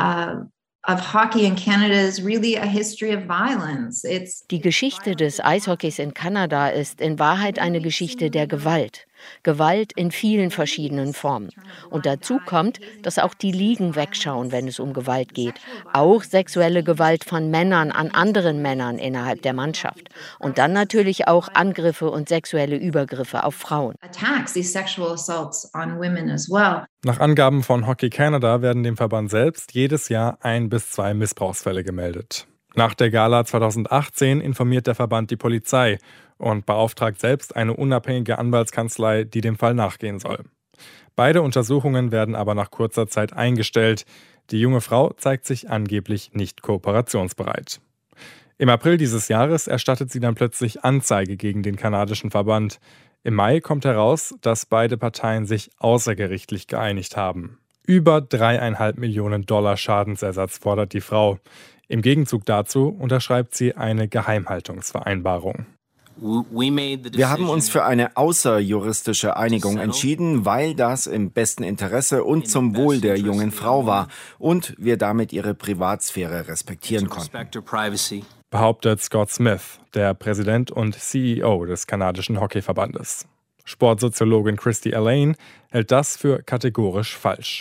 of hockey in Canada is really a history of violence. Die Geschichte des Eishockeys in Kanada ist in Wahrheit eine Geschichte der Gewalt. Gewalt in vielen verschiedenen Formen. Und dazu kommt, dass auch die Ligen wegschauen, wenn es um Gewalt geht. Auch sexuelle Gewalt von Männern an anderen Männern innerhalb der Mannschaft. Und dann natürlich auch Angriffe und sexuelle Übergriffe auf Frauen. Nach Angaben von Hockey Canada werden dem Verband selbst jedes Jahr 1 bis 2 Missbrauchsfälle gemeldet. Nach der Gala 2018 informiert der Verband die Polizei und beauftragt selbst eine unabhängige Anwaltskanzlei, die dem Fall nachgehen soll. Beide Untersuchungen werden aber nach kurzer Zeit eingestellt. Die junge Frau zeigt sich angeblich nicht kooperationsbereit. Im April dieses Jahres erstattet sie dann plötzlich Anzeige gegen den kanadischen Verband. Im Mai kommt heraus, dass beide Parteien sich außergerichtlich geeinigt haben. Über $3,5 Millionen Schadensersatz fordert die Frau. Im Gegenzug dazu unterschreibt sie eine Geheimhaltungsvereinbarung. Wir haben uns für eine außerjuristische Einigung entschieden, weil das im besten Interesse und zum Wohl der jungen Frau war und wir damit ihre Privatsphäre respektieren konnten. Behauptet Scott Smith, der Präsident und CEO des kanadischen Hockeyverbandes. Sportsoziologin Christy Allain hält das für kategorisch falsch.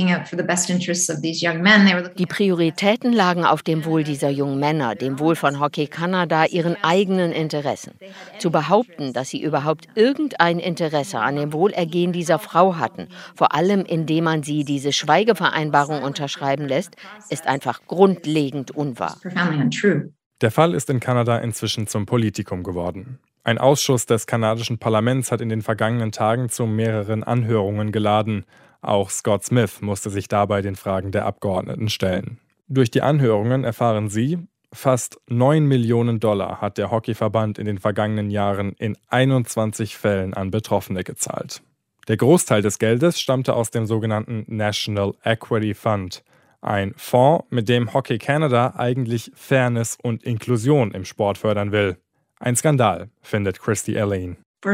Die Prioritäten lagen auf dem Wohl dieser jungen Männer, dem Wohl von Hockey Kanada, ihren eigenen Interessen. Zu behaupten, dass sie überhaupt irgendein Interesse an dem Wohlergehen dieser Frau hatten, vor allem indem man sie diese Schweigevereinbarung unterschreiben lässt, ist einfach grundlegend unwahr. Der Fall ist in Kanada inzwischen zum Politikum geworden. Ein Ausschuss des kanadischen Parlaments hat in den vergangenen Tagen zu mehreren Anhörungen geladen. Auch Scott Smith musste sich dabei den Fragen der Abgeordneten stellen. Durch die Anhörungen erfahren Sie, fast $9 Millionen hat der Hockeyverband in den vergangenen Jahren in 21 Fällen an Betroffene gezahlt. Der Großteil des Geldes stammte aus dem sogenannten National Equity Fund, ein Fonds, mit dem Hockey Canada eigentlich Fairness und Inklusion im Sport fördern will. Ein Skandal, findet Christy Allain. Für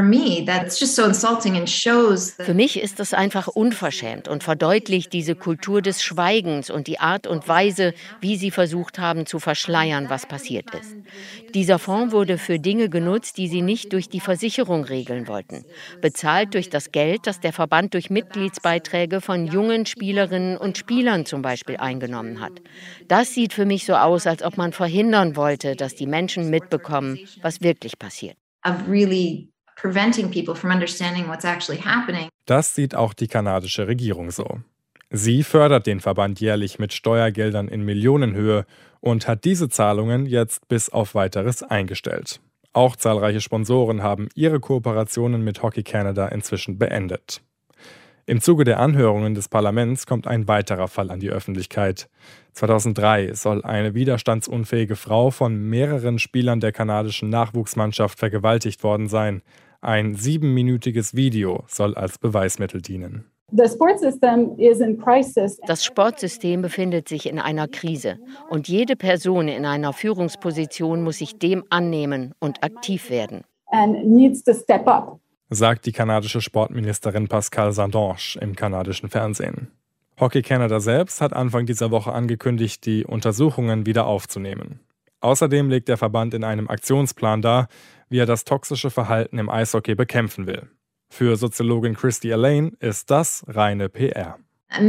mich ist es einfach unverschämt und verdeutlicht diese Kultur des Schweigens und die Art und Weise, wie sie versucht haben zu verschleiern, was passiert ist. Dieser Fonds wurde für Dinge genutzt, die sie nicht durch die Versicherung regeln wollten. Bezahlt durch das Geld, das der Verband durch Mitgliedsbeiträge von jungen Spielerinnen und Spielern zum Beispiel eingenommen hat. Das sieht für mich so aus, als ob man verhindern wollte, dass die Menschen mitbekommen, was wirklich passiert. Preventing people from understanding what's actually happening. Das sieht auch die kanadische Regierung so. Sie fördert den Verband jährlich mit Steuergeldern in Millionenhöhe und hat diese Zahlungen jetzt bis auf Weiteres eingestellt. Auch zahlreiche Sponsoren haben ihre Kooperationen mit Hockey Canada inzwischen beendet. Im Zuge der Anhörungen des Parlaments kommt ein weiterer Fall an die Öffentlichkeit. 2003 soll eine widerstandsunfähige Frau von mehreren Spielern der kanadischen Nachwuchsmannschaft vergewaltigt worden sein. Ein 7-minütiges Video soll als Beweismittel dienen. Das Sportsystem befindet sich in einer Krise und jede Person in einer Führungsposition muss sich dem annehmen und aktiv werden. Sagt die kanadische Sportministerin Pascale Saint-Onge im kanadischen Fernsehen. Hockey Canada selbst hat Anfang dieser Woche angekündigt, die Untersuchungen wieder aufzunehmen. Außerdem legt der Verband in einem Aktionsplan dar, wie er das toxische Verhalten im Eishockey bekämpfen will. Für Soziologin Christy Allain ist das reine PR.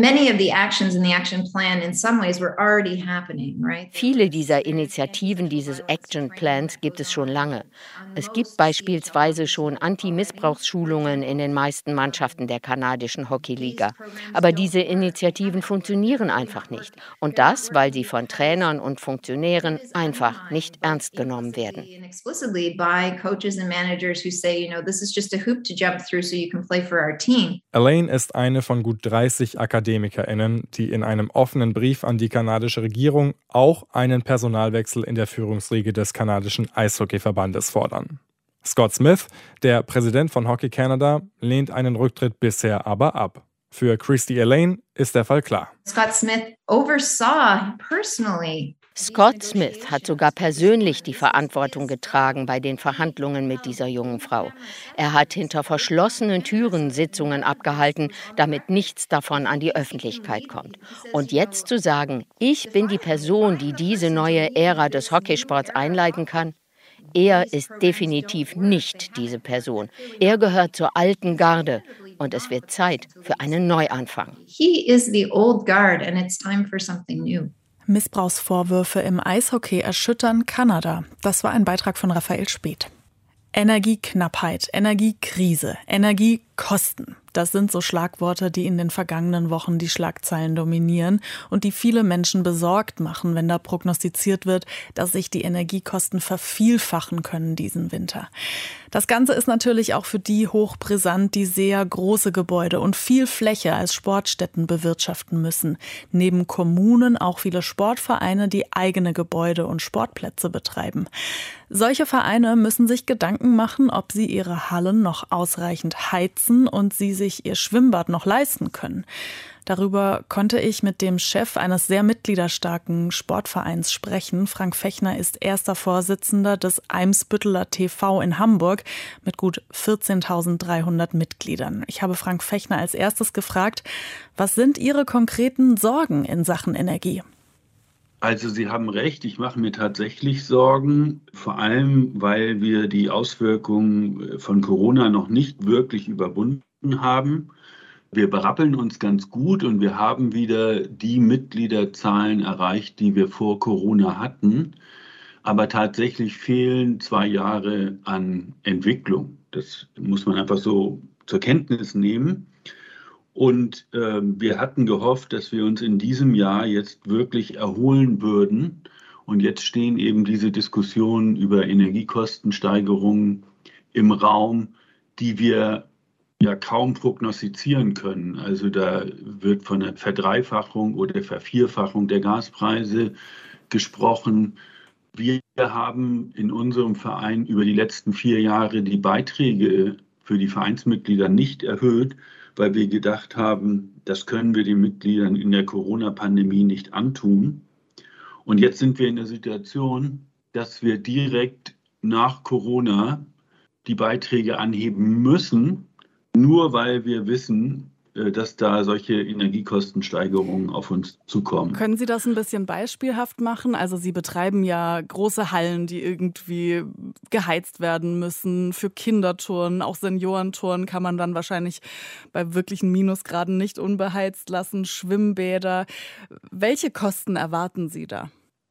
Viele dieser Initiativen, dieses Action Plans gibt es schon lange. Es gibt beispielsweise schon Anti-Missbrauchsschulungen in den meisten Mannschaften der kanadischen Hockeyliga. Aber diese Initiativen funktionieren einfach nicht. Und das, weil sie von Trainern und Funktionären einfach nicht ernst genommen werden. Allain ist eine von gut 30 AkademikerInnen, die in einem offenen Brief an die kanadische Regierung auch einen Personalwechsel in der Führungsriege des kanadischen Eishockeyverbandes fordern. Scott Smith, der Präsident von Hockey Canada, lehnt einen Rücktritt bisher aber ab. Für Christy Allain ist der Fall klar. Scott Smith hat sogar persönlich die Verantwortung getragen bei den Verhandlungen mit dieser jungen Frau. Er hat hinter verschlossenen Türen Sitzungen abgehalten, damit nichts davon an die Öffentlichkeit kommt. Und jetzt zu sagen, ich bin die Person, die diese neue Ära des Hockeysports einleiten kann, er ist definitiv nicht diese Person. Er gehört zur alten Garde und es wird Zeit für einen Neuanfang. He is the old guard and it's time for something new. Missbrauchsvorwürfe im Eishockey erschüttern Kanada. Das war ein Beitrag von Raphael Speth. Energieknappheit, Energiekrise, Energiekosten. Das sind so Schlagworte, die in den vergangenen Wochen die Schlagzeilen dominieren und die viele Menschen besorgt machen, wenn da prognostiziert wird, dass sich die Energiekosten vervielfachen können diesen Winter. Das Ganze ist natürlich auch für die hochbrisant, die sehr große Gebäude und viel Fläche als Sportstätten bewirtschaften müssen. Neben Kommunen auch viele Sportvereine, die eigene Gebäude und Sportplätze betreiben. Solche Vereine müssen sich Gedanken machen, ob sie ihre Hallen noch ausreichend heizen und sie sich ihr Schwimmbad noch leisten können. Darüber konnte ich mit dem Chef eines sehr mitgliederstarken Sportvereins sprechen. Frank Fechner ist erster Vorsitzender des Eimsbütteler TV in Hamburg mit gut 14.300 Mitgliedern. Ich habe Frank Fechner als erstes gefragt, was sind Ihre konkreten Sorgen in Sachen Energie? Also Sie haben recht, ich mache mir tatsächlich Sorgen, vor allem weil wir die Auswirkungen von Corona noch nicht wirklich überwunden haben. Wir berappeln uns ganz gut und wir haben wieder die Mitgliederzahlen erreicht, die wir vor Corona hatten. Aber tatsächlich fehlen 2 Jahre an Entwicklung. Das muss man einfach so zur Kenntnis nehmen. Und wir hatten gehofft, dass wir uns in diesem Jahr jetzt wirklich erholen würden. Und jetzt stehen eben diese Diskussionen über Energiekostensteigerungen im Raum, die wir ja kaum prognostizieren können. Also da wird von einer Verdreifachung oder Vervierfachung der Gaspreise gesprochen. Wir haben in unserem Verein über die letzten 4 Jahre die Beiträge für die Vereinsmitglieder nicht erhöht, weil wir gedacht haben, das können wir den Mitgliedern in der Corona-Pandemie nicht antun. Und jetzt sind wir in der Situation, dass wir direkt nach Corona die Beiträge anheben müssen, nur weil wir wissen, dass da solche Energiekostensteigerungen auf uns zukommen. Können Sie das ein bisschen beispielhaft machen? Also Sie betreiben ja große Hallen, die irgendwie geheizt werden müssen für Kindertouren, auch Seniorentouren kann man dann wahrscheinlich bei wirklichen Minusgraden nicht unbeheizt lassen, Schwimmbäder. Welche Kosten erwarten Sie da?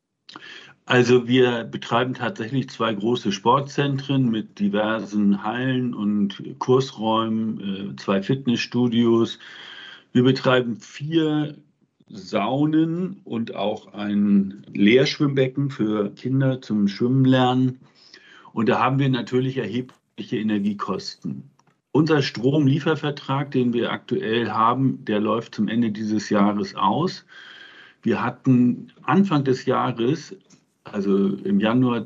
Also wir betreiben tatsächlich 2 große Sportzentren mit diversen Hallen und Kursräumen, 2 Fitnessstudios. Wir betreiben 4 Saunen und auch ein Leerschwimmbecken für Kinder zum Schwimmen lernen. Und da haben wir natürlich erhebliche Energiekosten. Unser Stromliefervertrag, den wir aktuell haben, der läuft zum Ende dieses Jahres aus. Wir hatten Anfang des Jahres, also im Januar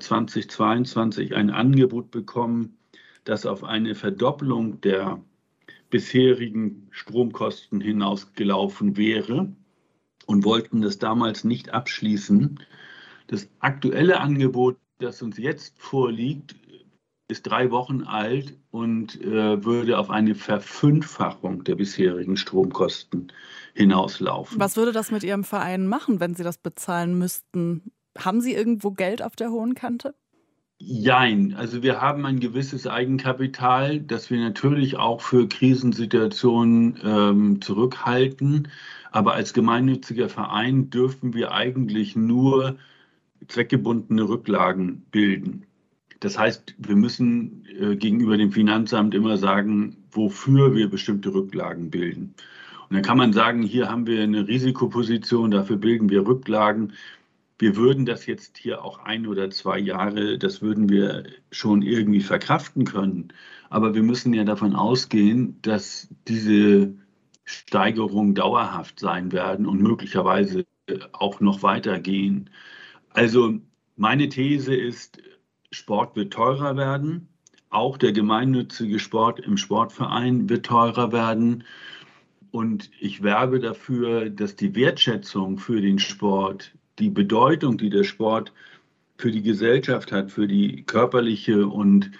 2022, ein Angebot bekommen, das auf eine Verdoppelung der bisherigen Stromkosten hinausgelaufen wäre und wollten das damals nicht abschließen. Das aktuelle Angebot, das uns jetzt vorliegt, ist 3 Wochen alt und würde auf eine Verfünffachung der bisherigen Stromkosten hinauslaufen. Was würde das mit Ihrem Verein machen, wenn Sie das bezahlen müssten? Haben Sie irgendwo Geld auf der hohen Kante? Jein, also wir haben ein gewisses Eigenkapital, das wir natürlich auch für Krisensituationen zurückhalten. Aber als gemeinnütziger Verein dürfen wir eigentlich nur zweckgebundene Rücklagen bilden. Das heißt, wir müssen gegenüber dem Finanzamt immer sagen, wofür wir bestimmte Rücklagen bilden. Und dann kann man sagen, hier haben wir eine Risikoposition, dafür bilden wir Rücklagen. Wir würden das jetzt hier auch 1 oder 2 Jahre, das würden wir schon irgendwie verkraften können. Aber wir müssen ja davon ausgehen, dass diese Steigerungen dauerhaft sein werden und möglicherweise auch noch weitergehen. Also meine These ist, Sport wird teurer werden. Auch der gemeinnützige Sport im Sportverein wird teurer werden. Und ich werbe dafür, dass die Wertschätzung für den Sport, die Bedeutung, die der Sport für die Gesellschaft hat, für die körperliche und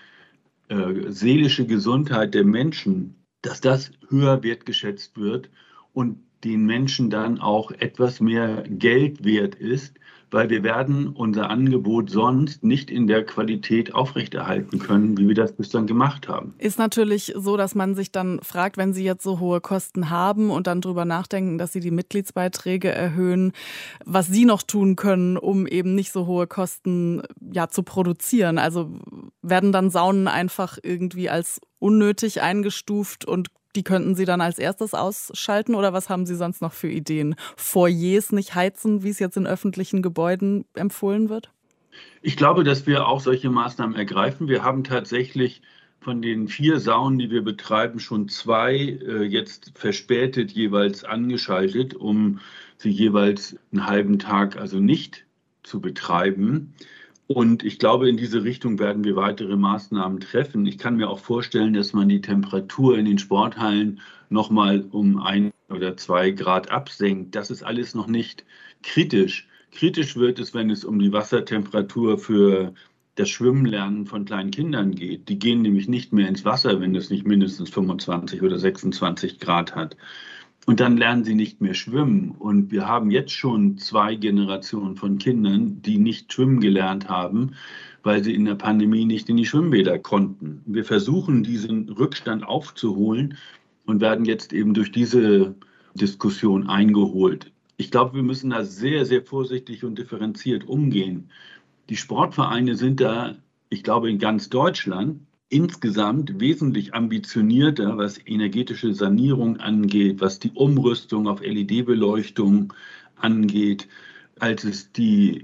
seelische Gesundheit der Menschen, dass das höher wertgeschätzt wird und den Menschen dann auch etwas mehr Geld wert ist, weil wir werden unser Angebot sonst nicht in der Qualität aufrechterhalten können, wie wir das bislang gemacht haben. Ist natürlich so, dass man sich dann fragt, wenn Sie jetzt so hohe Kosten haben und dann drüber nachdenken, dass Sie die Mitgliedsbeiträge erhöhen, was Sie noch tun können, um eben nicht so hohe Kosten zu produzieren. Also werden dann Saunen einfach irgendwie als unnötig eingestuft und die könnten Sie dann als erstes ausschalten oder was haben Sie sonst noch für Ideen? Foyers nicht heizen, wie es jetzt in öffentlichen Gebäuden empfohlen wird? Ich glaube, dass wir auch solche Maßnahmen ergreifen. Wir haben tatsächlich von den 4 Saunen, die wir betreiben, schon 2 jetzt verspätet jeweils angeschaltet, um sie jeweils einen halben Tag also nicht zu betreiben. Und ich glaube, in diese Richtung werden wir weitere Maßnahmen treffen. Ich kann mir auch vorstellen, dass man die Temperatur in den Sporthallen nochmal um 1 oder 2 Grad absenkt. Das ist alles noch nicht kritisch. Kritisch wird es, wenn es um die Wassertemperatur für das Schwimmenlernen von kleinen Kindern geht. Die gehen nämlich nicht mehr ins Wasser, wenn es nicht mindestens 25 oder 26 Grad hat. Und dann lernen sie nicht mehr schwimmen. Und wir haben jetzt schon 2 Generationen von Kindern, die nicht schwimmen gelernt haben, weil sie in der Pandemie nicht in die Schwimmbäder konnten. Wir versuchen, diesen Rückstand aufzuholen und werden jetzt eben durch diese Diskussion eingeholt. Ich glaube, wir müssen da sehr, sehr vorsichtig und differenziert umgehen. Die Sportvereine sind da, ich glaube, in ganz Deutschland insgesamt wesentlich ambitionierter, was energetische Sanierung angeht, was die Umrüstung auf LED-Beleuchtung angeht, als es die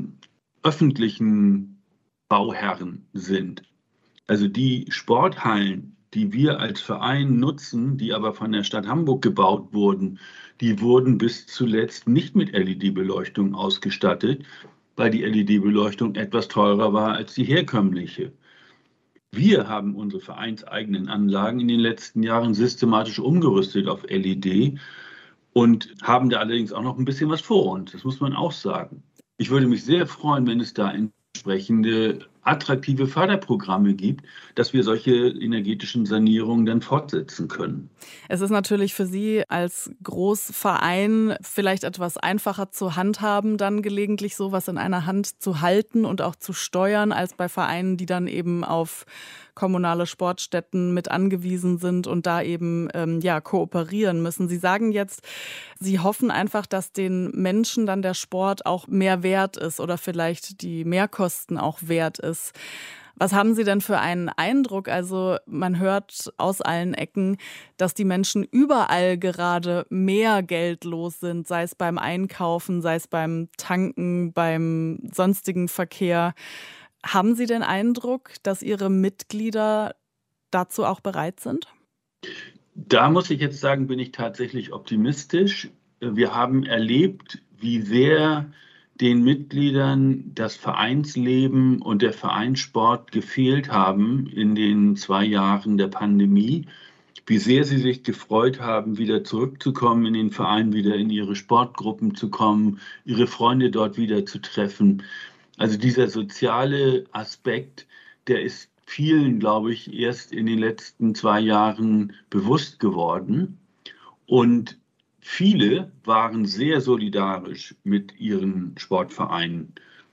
öffentlichen Bauherren sind. Also die Sporthallen, die wir als Verein nutzen, die aber von der Stadt Hamburg gebaut wurden, die wurden bis zuletzt nicht mit LED-Beleuchtung ausgestattet, weil die LED-Beleuchtung etwas teurer war als die herkömmliche. Wir haben unsere vereinseigenen Anlagen in den letzten Jahren systematisch umgerüstet auf LED und haben da allerdings auch noch ein bisschen was vor uns. Das muss man auch sagen. Ich würde mich sehr freuen, wenn es da entsprechende attraktive Förderprogramme gibt, dass wir solche energetischen Sanierungen dann fortsetzen können. Es ist natürlich für Sie als Großverein vielleicht etwas einfacher zu handhaben, dann gelegentlich sowas in einer Hand zu halten und auch zu steuern, als bei Vereinen, die dann eben auf kommunale Sportstätten mit angewiesen sind und da eben kooperieren müssen. Sie sagen jetzt, Sie hoffen einfach, dass den Menschen dann der Sport auch mehr wert ist oder vielleicht die Mehrkosten auch wert ist. Was haben Sie denn für einen Eindruck? Also man hört aus allen Ecken, dass die Menschen überall gerade mehr Geld los sind, sei es beim Einkaufen, sei es beim Tanken, beim sonstigen Verkehr. Haben Sie den Eindruck, dass Ihre Mitglieder dazu auch bereit sind? Da muss ich jetzt sagen, bin ich tatsächlich optimistisch. Wir haben erlebt, wie sehr den Mitgliedern das Vereinsleben und der Vereinssport gefehlt haben in den 2 Jahren der Pandemie, wie sehr sie sich gefreut haben, wieder zurückzukommen in den Verein, wieder in ihre Sportgruppen zu kommen, ihre Freunde dort wieder zu treffen. Also dieser soziale Aspekt, der ist vielen, glaube ich, erst in den letzten 2 Jahren bewusst geworden. Und viele waren sehr solidarisch mit ihren Sportvereinen.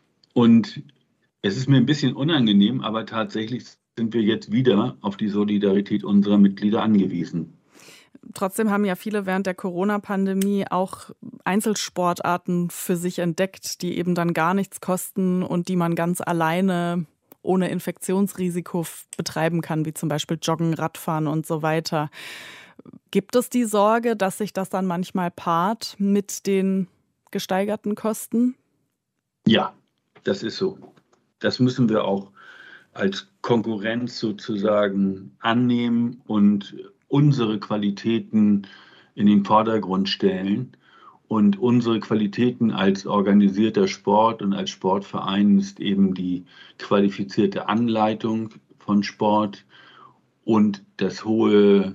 Und es ist mir ein bisschen unangenehm, aber tatsächlich sind wir jetzt wieder auf die Solidarität unserer Mitglieder angewiesen. Trotzdem haben ja viele während der Corona-Pandemie auch Einzelsportarten für sich entdeckt, die eben dann gar nichts kosten und die man ganz alleine ohne Infektionsrisiko betreiben kann, wie zum Beispiel Joggen, Radfahren und so weiter. Gibt es die Sorge, dass sich das dann manchmal paart mit den gesteigerten Kosten? Ja, das ist so. Das müssen wir auch als Konkurrenz sozusagen annehmen und unsere Qualitäten in den Vordergrund stellen. Und unsere Qualitäten als organisierter Sport und als Sportverein ist eben die qualifizierte Anleitung von Sport und das hohe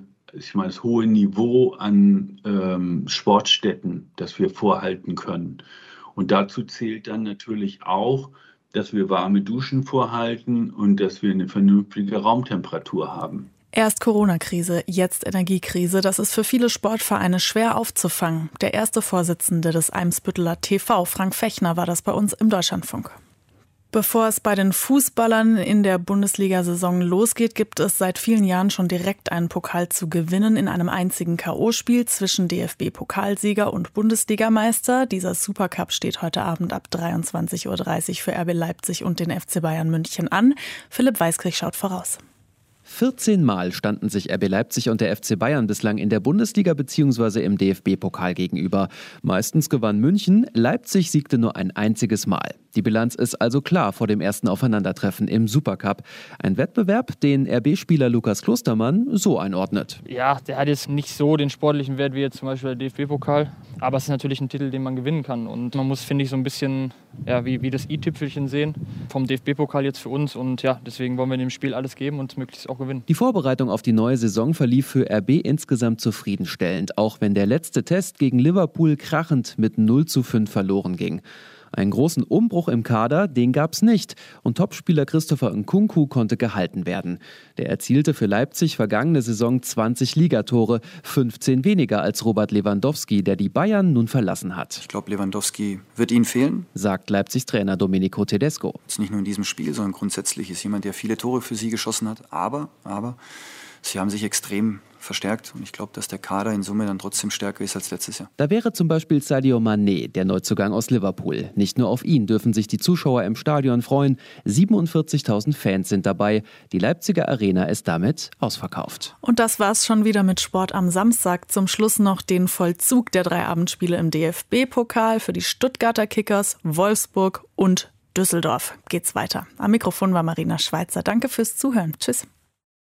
Niveau an Sportstätten, das wir vorhalten können. Und dazu zählt dann natürlich auch, dass wir warme Duschen vorhalten und dass wir eine vernünftige Raumtemperatur haben. Erst Corona-Krise, jetzt Energiekrise. Das ist für viele Sportvereine schwer aufzufangen. Der erste Vorsitzende des Eimsbütteler TV, Frank Fechner, war das bei uns im Deutschlandfunk. Bevor es bei den Fußballern in der Bundesliga-Saison losgeht, gibt es seit vielen Jahren schon direkt einen Pokal zu gewinnen in einem einzigen K.O.-Spiel zwischen DFB-Pokalsieger und Bundesligameister. Dieser Supercup steht heute Abend ab 23:30 Uhr für RB Leipzig und den FC Bayern München an. Philipp Weiskirch schaut voraus. 14 Mal standen sich RB Leipzig und der FC Bayern bislang in der Bundesliga bzw. im DFB-Pokal gegenüber. Meistens gewann München, Leipzig siegte nur ein einziges Mal. Die Bilanz ist also klar vor dem ersten Aufeinandertreffen im Supercup. Ein Wettbewerb, den RB-Spieler Lukas Klostermann so einordnet. Ja, der hat jetzt nicht so den sportlichen Wert wie jetzt zum Beispiel der DFB-Pokal. Aber es ist natürlich ein Titel, den man gewinnen kann. Und man muss, finde ich, so ein bisschen wie das i-Tüpfelchen sehen vom DFB-Pokal jetzt für uns. Und ja, deswegen wollen wir in dem Spiel alles geben und möglichst auch gewinnen. Die Vorbereitung auf die neue Saison verlief für RB insgesamt zufriedenstellend, auch wenn der letzte Test gegen Liverpool krachend mit 0:5 verloren ging. Einen großen Umbruch im Kader, den gab's nicht. Und Topspieler Christopher Nkunku konnte gehalten werden. Der erzielte für Leipzig vergangene Saison 20 Ligatore, 15 weniger als Robert Lewandowski, der die Bayern nun verlassen hat. Ich glaube, Lewandowski wird ihnen fehlen, sagt Leipzigs Trainer Domenico Tedesco. Jetzt nicht nur in diesem Spiel, sondern grundsätzlich ist jemand, der viele Tore für sie geschossen hat. Aber sie haben sich extrem verstärkt und ich glaube, dass der Kader in Summe dann trotzdem stärker ist als letztes Jahr. Da wäre zum Beispiel Sadio Mané, der Neuzugang aus Liverpool. Nicht nur auf ihn dürfen sich die Zuschauer im Stadion freuen. 47.000 Fans sind dabei. Die Leipziger Arena ist damit ausverkauft. Und das war's schon wieder mit Sport am Samstag. Zum Schluss noch den Vollzug der 3 Abendspiele im DFB-Pokal für die Stuttgarter Kickers, Wolfsburg und Düsseldorf. Geht's weiter. Am Mikrofon war Marina Schweizer. Danke fürs Zuhören. Tschüss.